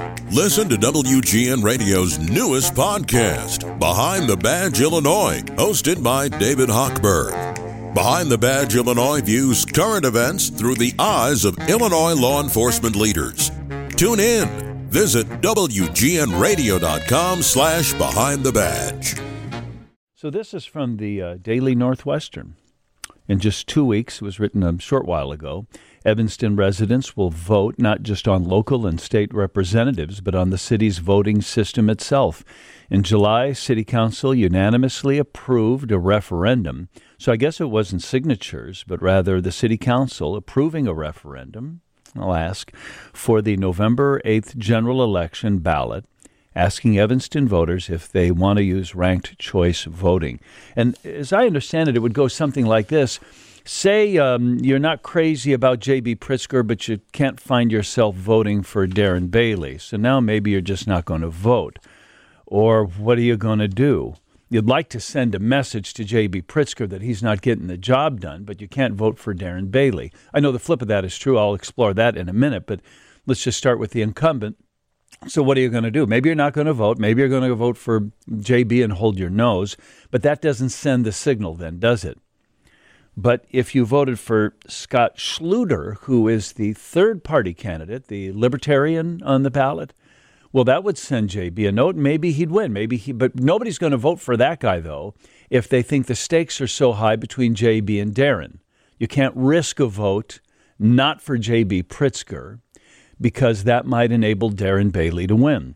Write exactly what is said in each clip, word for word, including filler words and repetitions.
Listen to W G N Radio's newest podcast, Behind the Badge Illinois, hosted by David Hochberg. Behind the Badge Illinois views current events through the eyes of Illinois law enforcement leaders. Tune in. Visit W G N radio dot com slash behind the badge. So this is from the uh, Daily Northwestern. In just two weeks, it was written a short while ago, Evanston residents will vote not just on local and state representatives, but on the city's voting system itself. In July, City Council unanimously approved a referendum. So I guess it wasn't signatures, but rather the City Council approving a referendum, I'll ask, for the November eighth general election ballot, asking Evanston voters if they want to use ranked choice voting. And as I understand it, it would go something like this. Say um, you're not crazy about J B. Pritzker, but you can't find yourself voting for Darren Bailey. So now maybe you're just not going to vote. Or what are you going to do? You'd like to send a message to J B. Pritzker that he's not getting the job done, but you can't vote for Darren Bailey. I know the flip of that is true. I'll explore that in a minute, but let's just start with the incumbent. So what are you going to do? Maybe you're not going to vote. Maybe you're going to vote for J B and hold your nose, but that doesn't send the signal then, does it? But if you voted for Scott Schluter, who is the third-party candidate, the Libertarian on the ballot, well, that would send J B a note. Maybe he'd win. Maybe he, but nobody's going to vote for that guy, though, if they think the stakes are so high between J B and Darren. You can't risk a vote not for J B. Pritzker, because that might enable Darren Bailey to win.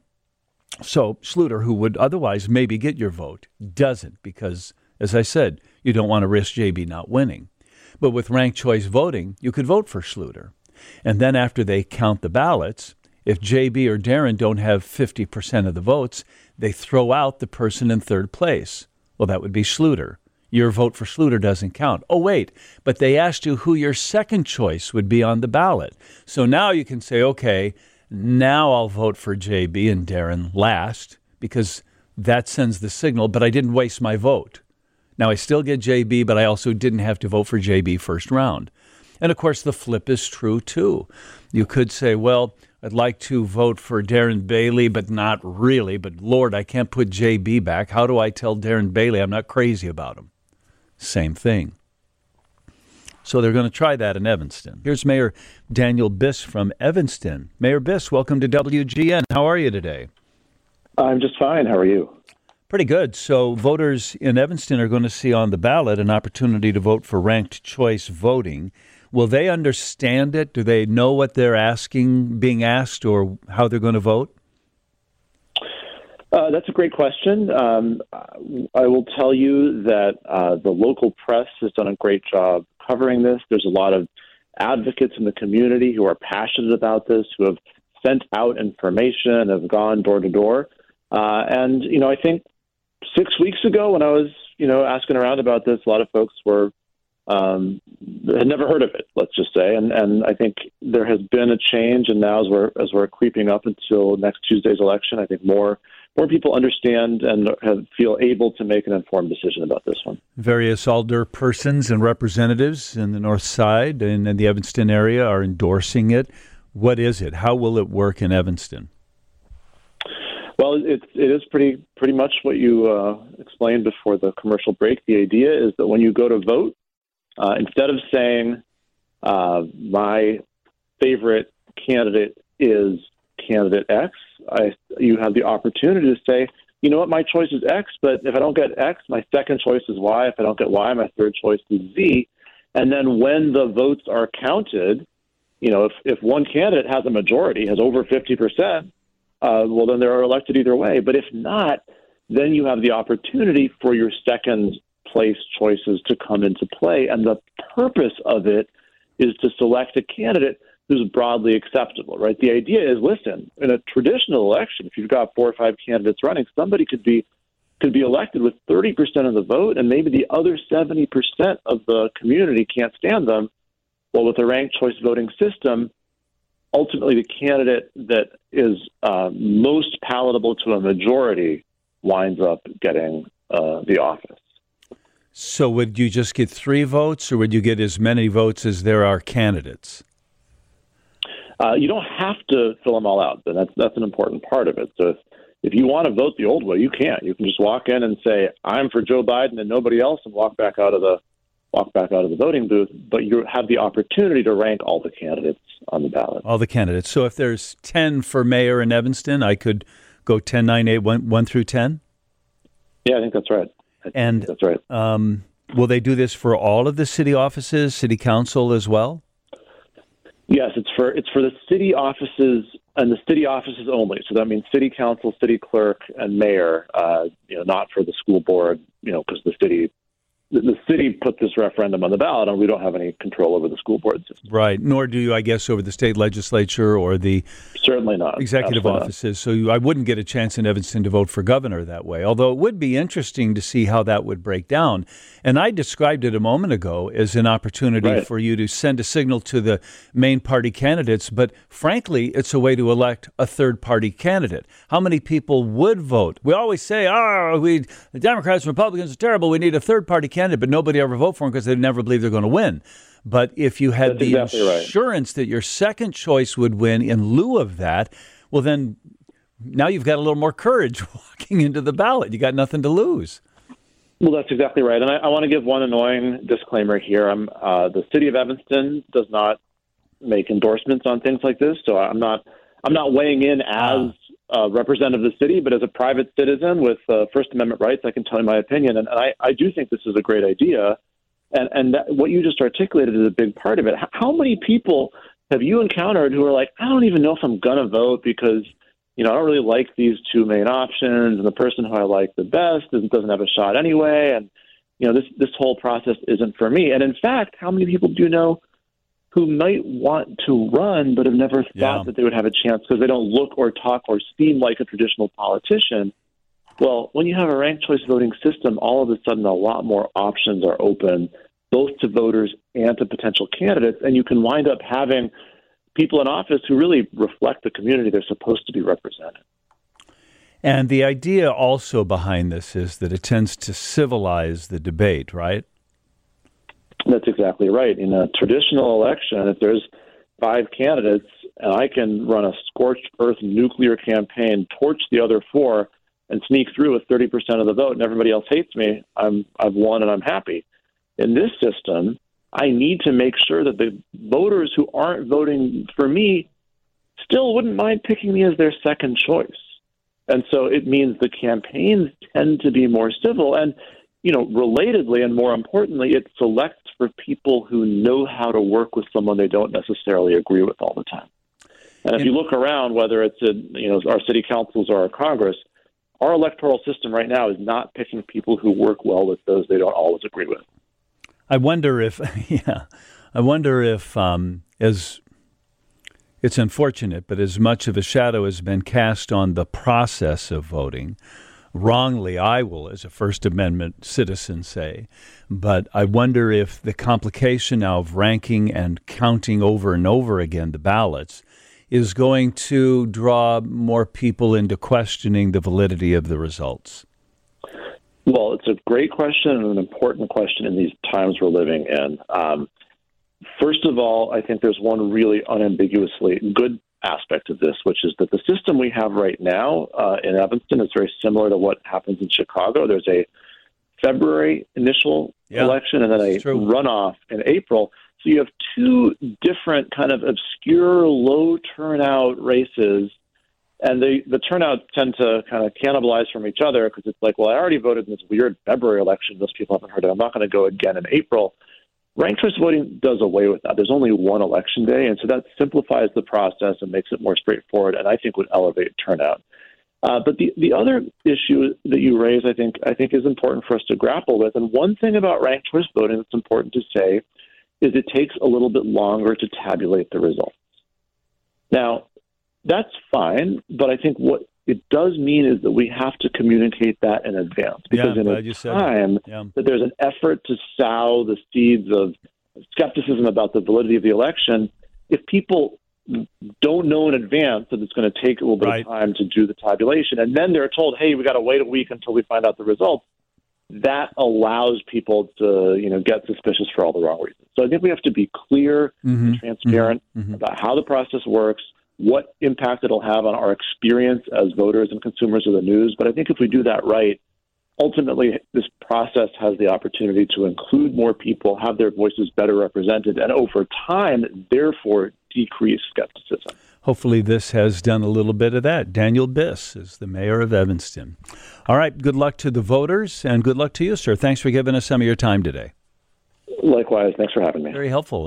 So Schluter, who would otherwise maybe get your vote, doesn't because, as I said, you don't want to risk J B not winning. But with ranked choice voting, you could vote for Schluter. And then after they count the ballots, if J B or Darren don't have fifty percent of the votes, they throw out the person in third place. Well, that would be Schluter. Your vote for Schluter doesn't count. Oh, wait, but they asked you who your second choice would be on the ballot. So now you can say, okay, now I'll vote for J B and Darren last because that sends the signal, but I didn't waste my vote. Now I still get J B, but I also didn't have to vote for J B first round. And of course, the flip is true too. You could say, well, I'd like to vote for Darren Bailey, but not really. But Lord, I can't put J B back. How do I tell Darren Bailey I'm not crazy about him? Same thing. So they're going to try that in Evanston. Here's Mayor Daniel Biss from Evanston. Mayor Biss, welcome to W G N. How are you today? I'm just fine. How are you? Pretty good. So voters in Evanston are going to see on the ballot an opportunity to vote for ranked choice voting. Will they understand it? Do they know what they're asking, being asked, or how they're going to vote? Uh, that's a great question. Um, I will tell you that uh, the local press has done a great job covering this. There's a lot of advocates in the community who are passionate about this, who have sent out information, have gone door to door. Uh, and, you know, I think six weeks ago when I was, you know, asking around about this, a lot of folks were um, had never heard of it, let's just say. And, and I think there has been a change. And now as we're, as we're creeping up until next Tuesday's election, I think more More people understand and have, feel able to make an informed decision about this one. Various alder persons and representatives in the North Side and in the Evanston area are endorsing it. What is it? How will it work in Evanston? Well, it, it is pretty pretty much what you uh, explained before the commercial break. The idea is that when you go to vote, uh, instead of saying uh, my favorite candidate is candidate X, I, you have the opportunity to say, you know what, my choice is X, but if I don't get X, my second choice is Y. If I don't get Y, my third choice is Z. And then when the votes are counted, you know, if, if one candidate has a majority, has over fifty percent, uh, well, then they're elected either way. But if not, then you have the opportunity for your second place choices to come into play. And the purpose of it is to select a candidate who's broadly acceptable, right? The idea is, listen, in a traditional election, if you've got four or five candidates running, somebody could be could be elected with thirty percent of the vote, and maybe the other seventy percent of the community can't stand them. Well, with a ranked choice voting system, ultimately the candidate that is uh, most palatable to a majority winds up getting uh, the office. So would you just get three votes, or would you get as many votes as there are candidates? Uh, you don't have to fill them all out, and that's that's an important part of it. So if, if you want to vote the old way, you can't. You can just walk in and say, I'm for Joe Biden and nobody else, and walk back out of the walk back out of the voting booth. But you have the opportunity to rank all the candidates on the ballot. All the candidates. So if there's ten for mayor in Evanston, I could go ten, nine, eight, one, one through ten? Yeah, I think that's right. I and think that's right. Um, will they do this for all of the city offices, city council as well? Yes, it's for it's for the city offices and the city offices only. So that means city council, city clerk, and mayor. Uh, you know, not for the school board. You know, because the city the, the city put this referendum on the ballot, and we don't have any control over the school board system. Right. Nor do you, I guess, over the state legislature or the certainly not executive Absolutely offices. Not. So you, I wouldn't get a chance in Evanston to vote for governor that way. Although it would be interesting to see how that would break down. And I described it a moment ago as an opportunity right. for you to send a signal to the main party candidates. But frankly, it's a way to elect a third party candidate. How many people would vote? We always say, oh, we the Democrats and Republicans are terrible. We need a third party candidate, but nobody ever vote for them because they never believe they're going to win. But if you had That's the exactly assurance right. that your second choice would win in lieu of that, well, then now you've got a little more courage walking into the ballot. You got nothing to lose. Well, that's exactly right. And I, I want to give one annoying disclaimer here. I'm, uh, the city of Evanston does not make endorsements on things like this, so I'm not I'm not weighing in as a representative of the city, but as a private citizen with uh, First Amendment rights, I can tell you my opinion. And, and I, I do think this is a great idea. And, and that, what you just articulated is a big part of it. How many people have you encountered who are like, I don't even know if I'm going to vote because, you know, I don't really like these two main options, and the person who I like the best doesn't have a shot anyway, and, you know, this, this whole process isn't for me. And, in fact, how many people do you know who might want to run but have never thought yeah. that they would have a chance because they don't look or talk or seem like a traditional politician? Well, when you have a ranked choice voting system, all of a sudden a lot more options are open, both to voters and to potential candidates, and you can wind up having people in office who really reflect the community they're supposed to be representing. And the idea also behind this is that it tends to civilize the debate, right? That's exactly right. In a traditional election, if there's five candidates and I can run a scorched earth nuclear campaign, torch the other four, and sneak through with thirty percent of the vote and everybody else hates me, I'm, I've won and I'm happy. In this system, I need to make sure that the voters who aren't voting for me still wouldn't mind picking me as their second choice. And so it means the campaigns tend to be more civil. And, you know, relatedly and more importantly, it selects for people who know how to work with someone they don't necessarily agree with all the time. And if you look around, whether it's in, you know, our city councils or our Congress, our electoral system right now is not picking people who work well with those they don't always agree with. I wonder if, yeah, I wonder if, um, as it's unfortunate, but as much of a shadow has been cast on the process of voting, wrongly, I will, as a First Amendment citizen, say, but I wonder if the complication now of ranking and counting over and over again the ballots is going to draw more people into questioning the validity of the results. Well, it's a great question and an important question in these times we're living in. Um, first of all, I think there's one really unambiguously good aspect of this, which is that the system we have right now uh, in Evanston is very similar to what happens in Chicago. There's a February initial yeah, election and then a true. runoff in April. So you have two different kind of obscure, low turnout races. And the, the turnouts tend to kind of cannibalize from each other because it's like, well, I already voted in this weird February election. Most people haven't heard it. I'm not going to go again in April. Ranked choice voting does away with that. There's only one election day, and so that simplifies the process and makes it more straightforward, and I think would elevate turnout. Uh, but the, the other issue that you raise, I think, I think is important for us to grapple with. And one thing about ranked choice voting that's important to say is it takes a little bit longer to tabulate the results. Now, that's fine, but I think what it does mean is that we have to communicate that in advance, because yeah, in a time yeah. that there's an effort to sow the seeds of skepticism about the validity of the election, if people don't know in advance that it's going to take a little bit right. of time to do the tabulation, and then they're told, hey, we got to wait a week until we find out the results, that allows people to, you know, get suspicious for all the wrong reasons. So I think we have to be clear mm-hmm. and transparent mm-hmm. about how the process works, what impact it'll have on our experience as voters and consumers of the news. But I think if we do that right, ultimately this process has the opportunity to include more people, have their voices better represented, and over time, therefore, decrease skepticism. Hopefully this has done a little bit of that. Daniel Biss is the mayor of Evanston. All right, good luck to the voters, and good luck to you, sir. Thanks for giving us some of your time today. Likewise, thanks for having me. Very helpful.